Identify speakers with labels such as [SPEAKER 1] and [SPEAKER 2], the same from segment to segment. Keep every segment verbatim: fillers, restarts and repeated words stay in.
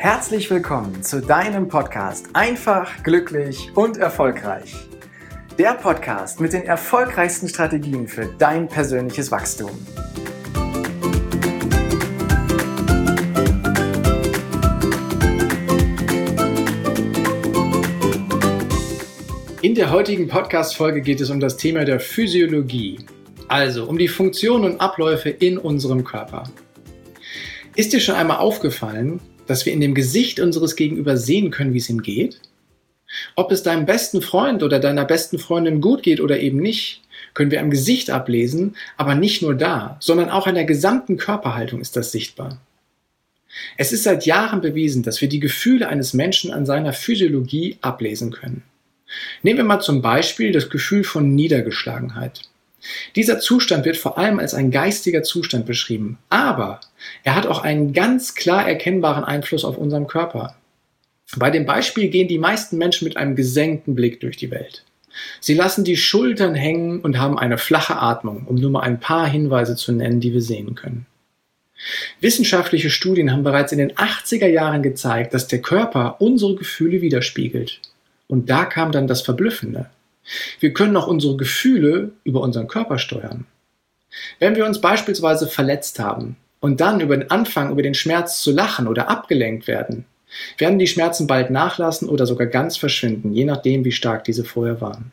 [SPEAKER 1] Herzlich willkommen zu deinem Podcast Einfach, glücklich und erfolgreich. Der Podcast mit den erfolgreichsten Strategien für dein persönliches Wachstum. In der heutigen Podcast-Folge geht es um das Thema der Physiologie, also um die Funktionen und Abläufe in unserem Körper. Ist dir schon einmal aufgefallen, dass wir in dem Gesicht unseres Gegenüber sehen können, wie es ihm geht? Ob es deinem besten Freund oder deiner besten Freundin gut geht oder eben nicht, können wir am Gesicht ablesen, aber nicht nur da, sondern auch an der gesamten Körperhaltung ist das sichtbar. Es ist seit Jahren bewiesen, dass wir die Gefühle eines Menschen an seiner Physiologie ablesen können. Nehmen wir mal zum Beispiel das Gefühl von Niedergeschlagenheit. Dieser Zustand wird vor allem als ein geistiger Zustand beschrieben, aber er hat auch einen ganz klar erkennbaren Einfluss auf unseren Körper. Bei dem Beispiel gehen die meisten Menschen mit einem gesenkten Blick durch die Welt. Sie lassen die Schultern hängen und haben eine flache Atmung, um nur mal ein paar Hinweise zu nennen, die wir sehen können. Wissenschaftliche Studien haben bereits in den achtziger Jahren gezeigt, dass der Körper unsere Gefühle widerspiegelt. Und da kam dann das Verblüffende. Wir können auch unsere Gefühle über unseren Körper steuern. Wenn wir uns beispielsweise verletzt haben und dann über den Anfang über den Schmerz zu lachen oder abgelenkt werden, werden die Schmerzen bald nachlassen oder sogar ganz verschwinden, je nachdem, wie stark diese vorher waren.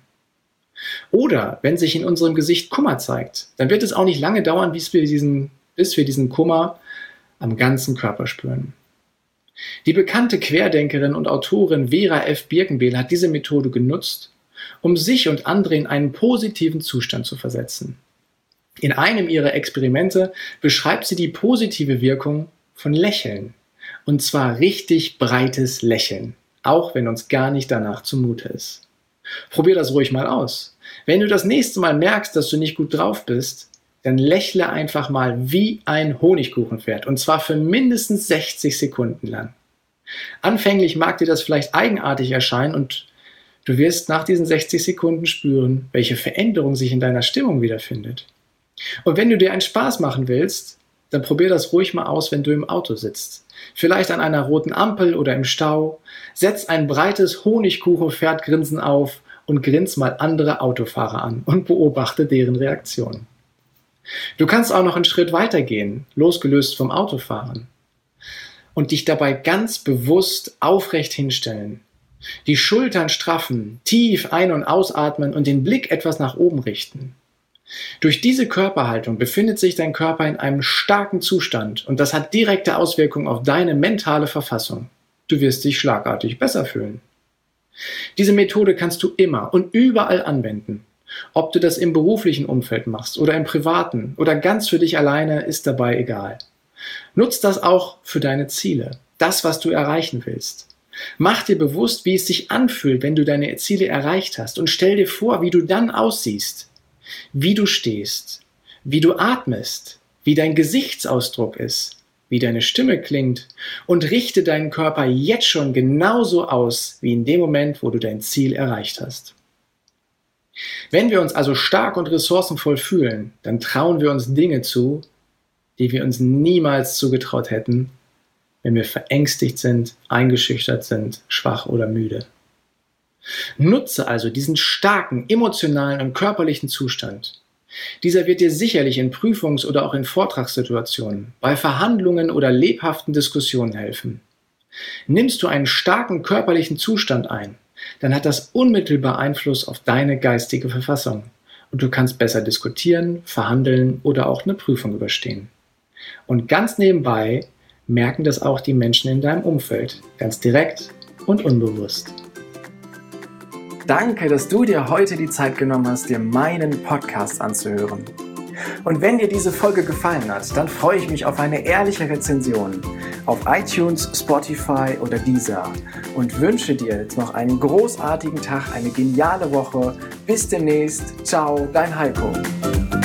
[SPEAKER 1] Oder wenn sich in unserem Gesicht Kummer zeigt, dann wird es auch nicht lange dauern, bis wir diesen, bis wir diesen Kummer am ganzen Körper spüren. Die bekannte Querdenkerin und Autorin Vera F. Birkenbiel hat diese Methode genutzt, um sich und andere in einen positiven Zustand zu versetzen. In einem ihrer Experimente beschreibt sie die positive Wirkung von Lächeln. Und zwar richtig breites Lächeln, auch wenn uns gar nicht danach zumute ist. Probier das ruhig mal aus. Wenn du das nächste Mal merkst, dass du nicht gut drauf bist, dann lächle einfach mal wie ein Honigkuchenpferd und zwar für mindestens sechzig Sekunden lang. Anfänglich mag dir das vielleicht eigenartig erscheinen und du wirst nach diesen sechzig Sekunden spüren, welche Veränderung sich in deiner Stimmung wiederfindet. Und wenn du dir einen Spaß machen willst, dann probier das ruhig mal aus, wenn du im Auto sitzt. Vielleicht an einer roten Ampel oder im Stau. Setz ein breites Honigkuchenpferdgrinsen auf und grins mal andere Autofahrer an und beobachte deren Reaktion. Du kannst auch noch einen Schritt weiter gehen, losgelöst vom Autofahren, und dich dabei ganz bewusst aufrecht hinstellen. Die Schultern straffen, tief ein- und ausatmen und den Blick etwas nach oben richten. Durch diese Körperhaltung befindet sich dein Körper in einem starken Zustand und das hat direkte Auswirkungen auf deine mentale Verfassung. Du wirst dich schlagartig besser fühlen. Diese Methode kannst du immer und überall anwenden. Ob du das im beruflichen Umfeld machst oder im privaten oder ganz für dich alleine, ist dabei egal. Nutz das auch für deine Ziele, das, was du erreichen willst. Mach dir bewusst, wie es sich anfühlt, wenn du deine Ziele erreicht hast und stell dir vor, wie du dann aussiehst, wie du stehst, wie du atmest, wie dein Gesichtsausdruck ist, wie deine Stimme klingt und richte deinen Körper jetzt schon genauso aus, wie in dem Moment, wo du dein Ziel erreicht hast. Wenn wir uns also stark und ressourcenvoll fühlen, dann trauen wir uns Dinge zu, die wir uns niemals zugetraut hätten, wenn wir verängstigt sind, eingeschüchtert sind, schwach oder müde. Nutze also diesen starken emotionalen und körperlichen Zustand. Dieser wird dir sicherlich in Prüfungs- oder auch in Vortragssituationen, bei Verhandlungen oder lebhaften Diskussionen helfen. Nimmst du einen starken körperlichen Zustand ein, dann hat das unmittelbar Einfluss auf deine geistige Verfassung und du kannst besser diskutieren, verhandeln oder auch eine Prüfung überstehen. Und ganz nebenbei merken das auch die Menschen in deinem Umfeld, ganz direkt und unbewusst. Danke, dass du dir heute die Zeit genommen hast, dir meinen Podcast anzuhören. Und wenn dir diese Folge gefallen hat, dann freue ich mich auf eine ehrliche Rezension auf iTunes, Spotify oder Deezer und wünsche dir jetzt noch einen großartigen Tag, eine geniale Woche. Bis demnächst. Ciao, dein Heiko.